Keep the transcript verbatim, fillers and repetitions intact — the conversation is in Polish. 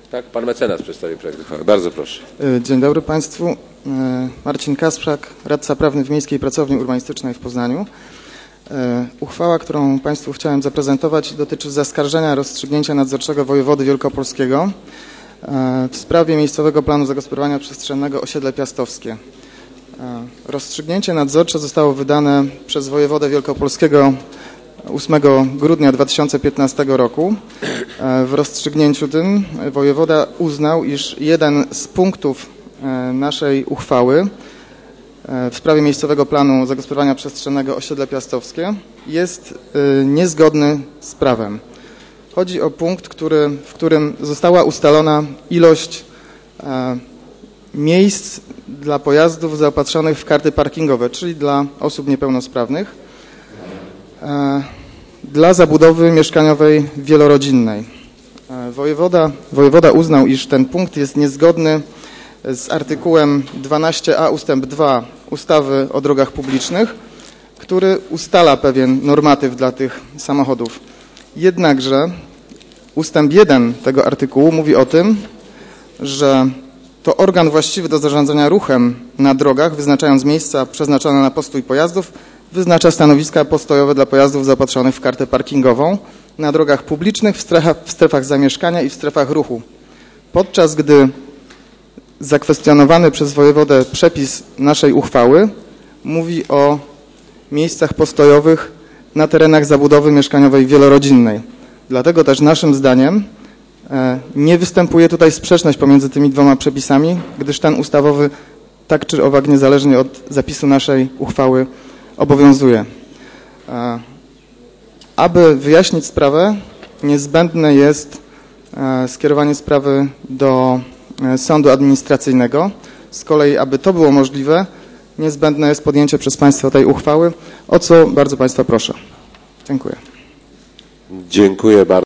Tak, pan mecenas przedstawi projekt uchwały. Bardzo proszę. Dzień dobry Państwu. Marcin Kasprzak, radca prawny w Miejskiej Pracowni Urbanistycznej w Poznaniu. Uchwała, którą Państwu chciałem zaprezentować, dotyczy zaskarżenia rozstrzygnięcia nadzorczego wojewody wielkopolskiego w sprawie miejscowego planu zagospodarowania przestrzennego Osiedle Piastowskie. Rozstrzygnięcie nadzorcze zostało wydane przez wojewodę wielkopolskiego ósmego grudnia dwa tysiące piętnastego roku. W rozstrzygnięciu tym wojewoda uznał, iż jeden z punktów naszej uchwały w sprawie miejscowego planu zagospodarowania przestrzennego Osiedle Piastowskie jest niezgodny z prawem. Chodzi o punkt, który, w którym została ustalona ilość miejsc dla pojazdów zaopatrzonych w karty parkingowe, czyli dla osób niepełnosprawnych, dla zabudowy mieszkaniowej wielorodzinnej. Wojewoda, wojewoda uznał, iż ten punkt jest niezgodny z artykułem dwanaście a ustęp dwa ustawy o drogach publicznych, który ustala pewien normatyw dla tych samochodów. Jednakże ustęp jeden tego artykułu mówi o tym, że to organ właściwy do zarządzania ruchem na drogach, wyznaczając miejsca przeznaczone na postój pojazdów, wyznacza stanowiska postojowe dla pojazdów zaopatrzonych w kartę parkingową na drogach publicznych, w strefach, w strefach zamieszkania i w strefach ruchu. Podczas gdy zakwestionowany przez wojewodę przepis naszej uchwały mówi o miejscach postojowych na terenach zabudowy mieszkaniowej wielorodzinnej. Dlatego też naszym zdaniem nie występuje tutaj sprzeczność pomiędzy tymi dwoma przepisami, gdyż ten ustawowy tak czy owak niezależnie od zapisu naszej uchwały obowiązuje. Aby wyjaśnić sprawę, niezbędne jest skierowanie sprawy do sądu administracyjnego. Z kolei, aby to było możliwe, niezbędne jest podjęcie przez Państwa tej uchwały, o co bardzo Państwa proszę. Dziękuję. Dziękuję bardzo.